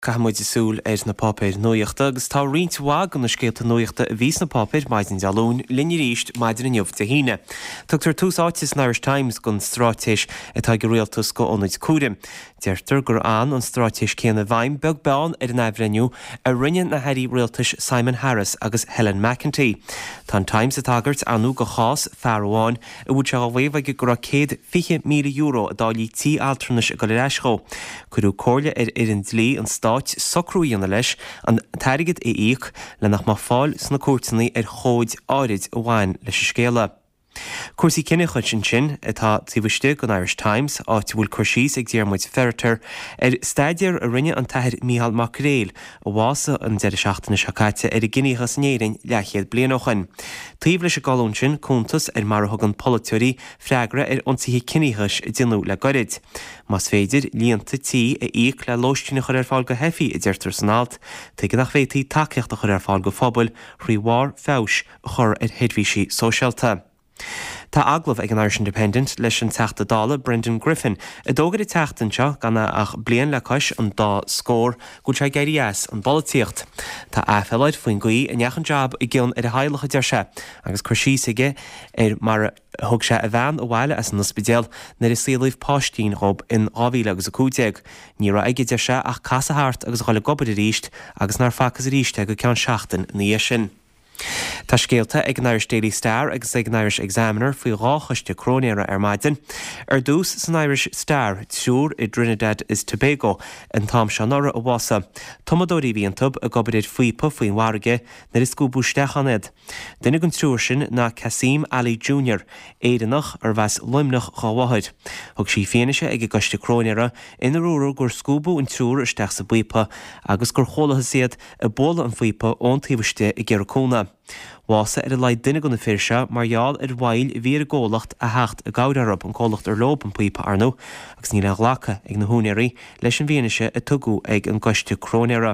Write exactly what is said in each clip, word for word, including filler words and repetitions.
Camuid súl ar na papir nuochta agus tá rint wag an na scéalta nuochta a vís na papir maidin dealún linne ríist maidir an jobh de híine. Tugtar túsáitis na Irish Times gon strátéis atá go rialtas go ónid cúrim. Deirtar gur an an strátéis céanna bhaim beg beán ar an ebreniu a rinne na heirí rialtas Simon Harris agus Helen McEntee. Tá Times a tagart anú go chás fearháin a bhúd se a bhéh go céad fiche mí euro a dálí tí altranis a go leischo. Curú cóirle ar ar an dlí an stá socrúí an leis an tairigid é íoc le nach má fáil sna cuairteannaí ar chóid áirid a bhain leis a scéala. Cuasaí cinenne chuid sin sin atá tíbhaiste an Irish Times áit bhfuil cuarsís ag Diarmuid Ferreter ar staidir a rinne an taithir Mícheál Mac Réal a bhása an de seachtainna seacaite ar a gcineachas néirin leichéad blianochan. Taobh leis a galún sin cúntas ar mar thugan politeoirí freagra ar ionsaithe cinneachas i dtinú le gorid. Mas féidir líonta tí a íoc le lóistína chur ar fáil go hefií i deirtar san alt, tuige nach fétaí taceachta chur ar fáil go phobal riomhhar fés a chur ar headmhísí sóisialta. Tá aglah ag an Irish Independent leis an teachta dála Brendan Griffin a dógad i teachtanseo ganna ach blian le cais an dá scór go tre gairí as an bolíocht. Tá áfeilid faoin gaí a neachan jab i gcionn ar a hailecha deir se, agus chuirsí sige ar mar thug se a bhean a bhhaile as an ospidéal nar is síalah páistín rob in ábhíle agus a cúteag. Ní ra aige deir se ach casa hart agus chola gobad a ríist agus nar facas a ríiste go ceann seachtain ní sin. Tá scéalta ag an Irish Daily Star agus ag an Irish Examiner faoi ráchaiste crónéire ar maidin. Ar dús san Irish Star siúr i Trinidad is Tobago an tám seanara a bhása. Tomadóí bhíontub a gobadéid fuipa faoin warige nar is gúbústechanid. Duine gon trúir sin na Cassim Ali Junior éidirnach ar bheas loimnach cháhaid. Thug sí féanaise ag goiste crónéire ina rúra gur scúbú an trúr isteach sa buipa agus gur cholatha siad a bóla an fuipa ón taobhaiste i ggéarcóna. Wása ar a leid duine gona firse margheall ar bhail i bhíar ggólacht a hecht a gabharb an cólacht ar lob an puipa arnú agus ní le ghlacha ag na húnéirí leis an bhéanaise a tugu ag an goiste crónéire.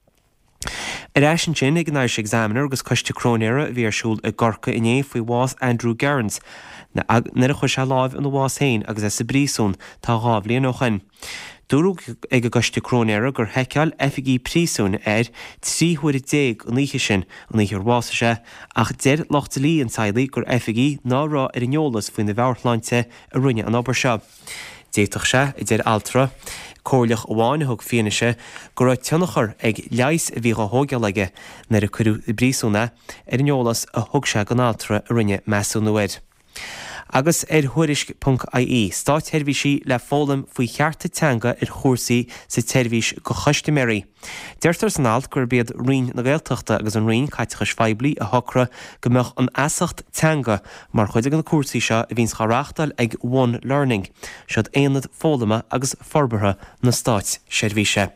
Ar eis an sin ag an Irish Examiner agus coiste crónéire a bhíarsúil a gorca iné faoi bhás Andrew Gerrans na a chuir se láimh an bhás hain agus is sa brísún tá ghabhlaíon ó chuin. Dúrú ag a goiste crónéire gur heiceáil efigí prísún ar tríhuair déag an líche sin an líche bhása se ach deir lochta lí an saolaí gur efigí ná rá ar an eolas faoin na bhearthlainte a rinne an obair se. Déach se i d altra cóirleach amháin thug féanaise gur raibh teannachar ag leis a bhí go thógealaige nar a curú i brísúna ar an eolas a thug se gan altra a rinne measú nuair. Agus ar thuirisk punt I E stáit teirmhísí le fólam faoi chearta teanga ar chósaí sa teirmhís go choiste méí. Deirtar san alt gur bead rion na Gaeltachta agus an rion caiteachas feibli a thocra go mbeadh an asacht teanga mar chuide an cuasaí seo a bhíns charachtal ag One Learning, siad éanad fólama agus forbartha na stáit seirbhíse.